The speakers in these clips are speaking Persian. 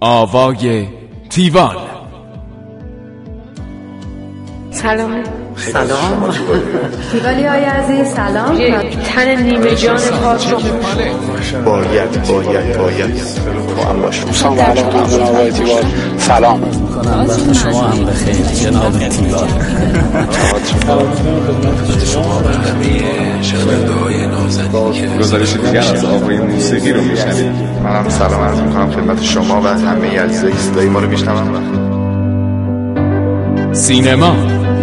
آوای تیوان. سلام. تیوالی های عزیز سلام. یک تن نیمه جان پاک رو باید با هم باشیم. سلام وقت شما هم بخیر جناب تیوان. گزارش دیگر از آوای موسیقی رو میشنید. منم سلام عرض میکنم خدمت شما و همه عزیزای صدای ما رو میشنون. سینما.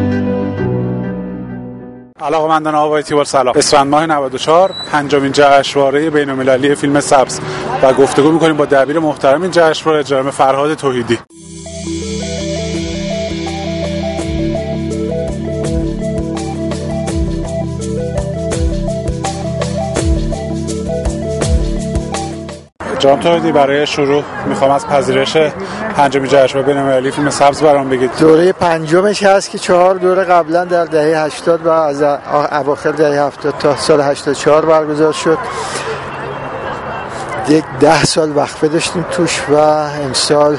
علاقه‌مندان آوای تیوان سلام. اسفند ماه 94 پنجمین جشنواره بین‌المللی فیلم سبز و گفتگو می‌کنیم با دبیر محترم این جشنواره جناب فرهاد توحیدی. جناب توحیدی، برای شروع میخوام از پذیرش پنجمین جشنواره بین‌المللی فیلم سبز برام بگید. دوره پنجمش هست که 4 دوره قبلا در دهه 80 و از اواخر دهه 70 تا سال 84 برگزار شد. یک 10 سال وقفه داشتیم توش و امسال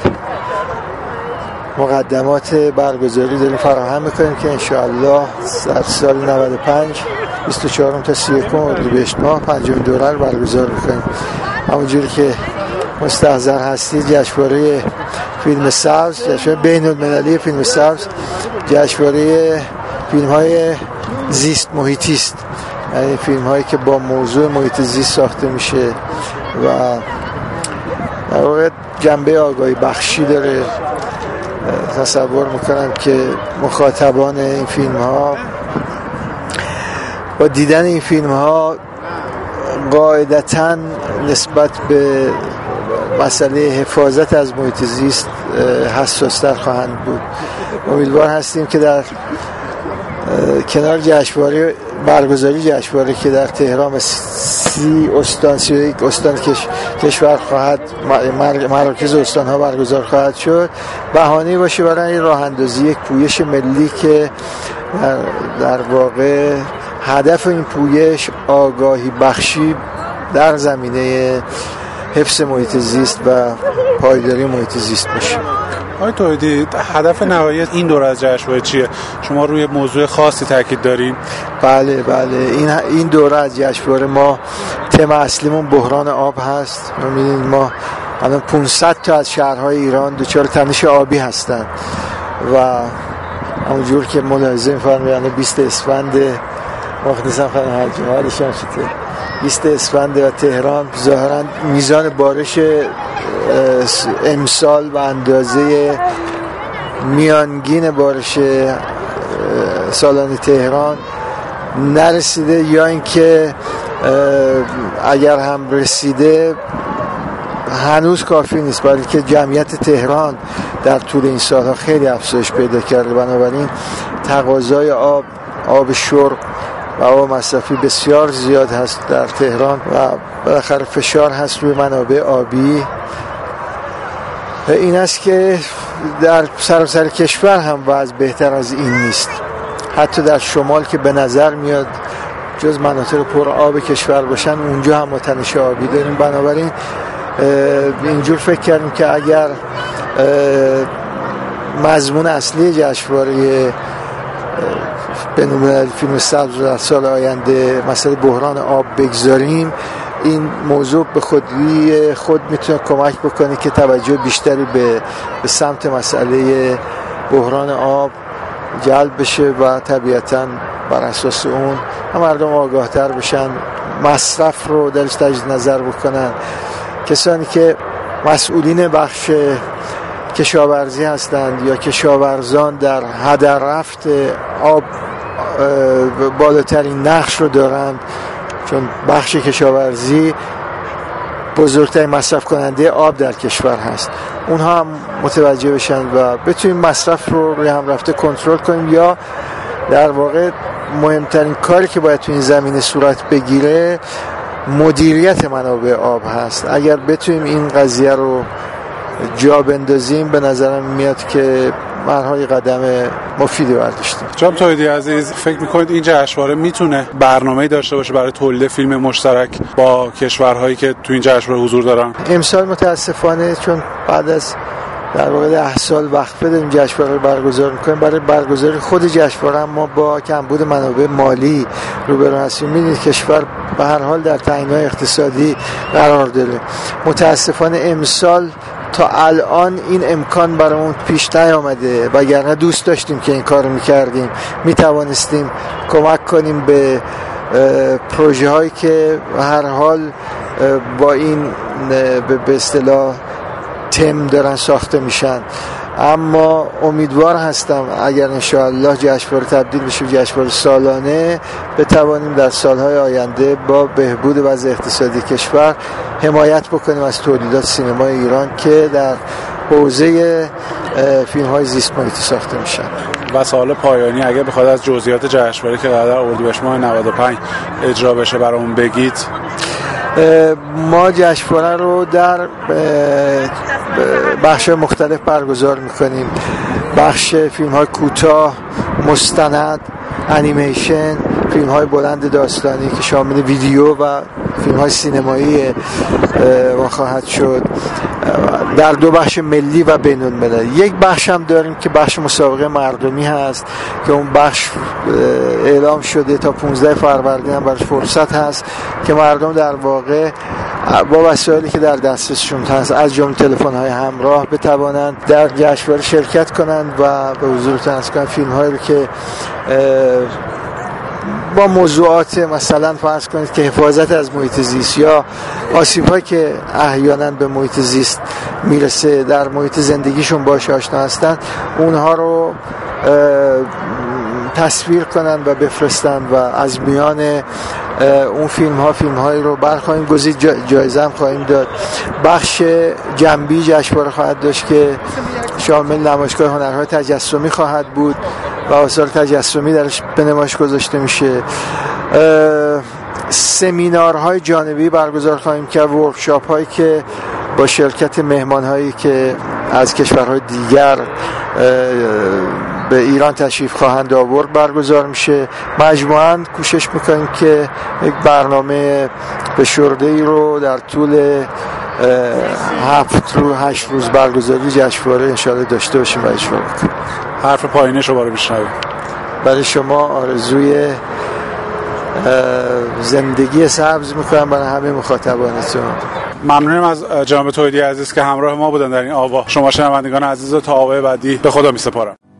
مقدمات برگزاری داریم فراهم میکنیم که انشاءالله در سال 95 24 تا 31 اردیبهشت ماه پنجمین دوره رو برگزار میکنیم. همونجوری که مستحضر هستید جشنواره فیلم سبز، جشنواره بین‌المللی فیلم سبز، جشنواره فیلم‌های زیست محیطی است، یعنی فیلم‌هایی که با موضوع محیط زیست ساخته میشه و در واقع جنبه آگاهی بخشی داره. تصور میکنم که مخاطبان این فیلم‌ها با دیدن این فیلم‌ها قاعدتاً نسبت به مسئله حفاظت از محیط زیست حساس‌تر خواهند بود. امیدوار هستیم که در کنار جشنواره برگزاری جشنواره که در تهران 31 استان کشور خواهد مراکز استان‌ها برگزار خواهد شد، بهانه‌ای باشه برای راه اندازی یک پویش ملی که در واقع هدف این پویش آگاهی بخشی در زمینه حفظ محیط زیست و پایداری محیط زیست باشه. آقای توحیدی، هدف نهایی این دوره از جشنواره چیه؟ شما روی موضوع خاصی تاکید داریم؟ بله این دوره از جشنواره ما تم اصلیمون بحران آب هست. می‌بینید ما الان 500 تا از شهرهای ایران دچار تنش آبی هستند و همونجور که ملاحظه می‌فرمایید 20 اسفند مختصم خانم حاجی حالش هم شده 20 اسفند و تهران ظاهرا میزان بارش امسال به اندازه میانگین بارش سالانه تهران نرسیده، یا اینکه اگر هم رسیده هنوز کافی نیست، بلکه جمعیت تهران در طول این سالها خیلی افزایش پیدا کرده. بنابراین تقاضای آب شرب و آب مصرفی بسیار زیاد هست در تهران و بالاخره فشار هست روی منابع آبی. این است که در سراسر کشور هم وضع بهتر از این نیست. حتی در شمال که به نظر میاد جز مناطق پر آب کشور باشن، اونجا هم تنش آبی داریم. بنابراین اینجور فکر کردیم که اگر مضمون اصلی جشنواره بین‌المللی فیلم سبز رو در سال آینده مسئله بحران آب بگذاریم، این موضوع به خود میتونه کمک بکنه که توجه بیشتری به سمت مسئله بحران آب جلب بشه و طبیعتاً بر اساس اون مردم آگاهتر بشن، مصرف رو درش تجدید نظر بکنن. کسانی که مسئولین بخش کشاورزی هستند یا کشاورزان در هدر رفت آب بالاترین نقش رو دارند، چون بخش کشاورزی بزرگترین مصرف کننده آب در کشور هست. اونها هم متوجه بشن و بتونیم مصرف رو روی هم رفته کنترل کنیم، یا در واقع مهمترین کاری که باید تو این زمینه صورت بگیره مدیریت منابع آب هست. اگر بتونیم این قضیه رو جا بندازیم به نظرم میاد که مرحله قدم مفیدی برداشتیم. جناب توحیدی عزیز، فکر می‌کنید این جشنواره میتونه برنامه‌ای داشته باشه برای تولید فیلم مشترک با کشورهایی که تو این جشنواره حضور دارن؟ امسال متاسفانه چون بعد از در واقع 10 سال وقفه داریم جشنواره رو برگزار می‌کنیم، برای برگزاری خود جشنواره ما با کمبود منابع مالی روبرو هستیم. می‌بینید کشور به هر حال در تنگنای اقتصادی قرار داره. متاسفانه امسال تا الان این امکان برامون پیش نیامده، وگرنه دوست داشتیم که این کارو می‌کردیم، می‌توانستیم کمک کنیم به پروژه هایی که به هر حال با این به اصطلاح تم دارن ساخته میشن. اما امیدوار هستم اگر انشاءالله جشنواره تبدیل بشه جشنواره سالانه، بتوانیم در سالهای آینده با بهبود وضع اقتصادی کشور حمایت بکنیم از تولیدات سینمای ایران که در حوزه فیلم‌های زیست محیطی ساخته میشن. و سوال پایانی اگه بخواد از جزئیات جشنواره که در اردیبهشت ماه 95 اجرا بشه برامون بگید. ما جشنواره رو در بخش مختلف برگزار میکنیم. بخش فیلم های کوتاه، مستند، انیمیشن، فیلم های بلند داستانی که شامل ویدیو و فیلم های سینمایی خواهد شد، در 2 بخش ملی و بین المللی. یک بخش هم داریم که بخش مسابقه مردمی هست که اون بخش اعلام شده تا 15 فروردین هم براش فرصت هست که مردم در واقع با وسایلی که در دسترسشون هست از جمله تلفن‌های همراه بتوانند در جشنواره شرکت کنند و به حضورتون عرض کنم فیلم‌هایی رو که با موضوعات مثلا فرض کنید که حفاظت از محیط زیست یا آسیب‌هایی که احیانا به محیط زیست میرسه در محیط زندگیشون باهاش آشنا هستند، اونها رو تصویر کنند و بفرستند و از میان اون فیلم‌هایی رو برخواهیم گزید، جایزه هم خواهیم داد. بخش جنبی جشنواره خواهد داشت که شامل نمایشگاه هنرهای تجسمی خواهد بود و آثار تجسمی درش به نمایش گذاشته میشه. سمینارهای جانبی برگزار خواهیم کرد، ورکشاپ هایی که با شرکت مهمان هایی که از کشورهای دیگر به ایران تشریف خواهند آورد برگزار میشه. مجموعاً کوشش میکنیم که یک برنامه فشرده‌ای رو در طول 8 روز برگزاری جشنواره انشاءالله داشته باشیم و اجرا کنیم. حرف پایانی شما رو میشنویم. برای شما آرزوی زندگی سبز میکنم برای همه مخاطبانتون. ممنونم از جناب توحیدی عزیز که همراه ما بودن در این آوا. شما شنوندگان عزیز تا آوای بعدی به خدا میسپارم.